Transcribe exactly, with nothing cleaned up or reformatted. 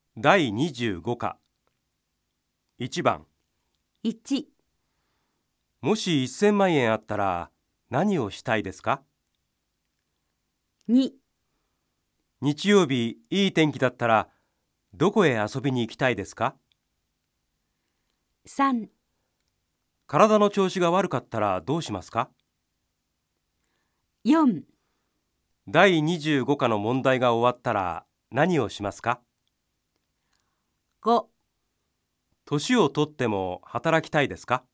だいにじゅうごかいちばんいち、 もしせんまん円あったら何をしたいですか？ に、 日曜日いい天気だったらどこへ遊びに行きたいですか？ さん、 体の調子が悪かったらどうしますか？ よん、 だいにじゅうごかの問題が終わったら何をしますか？ ご、 年をとっても働きたいですか？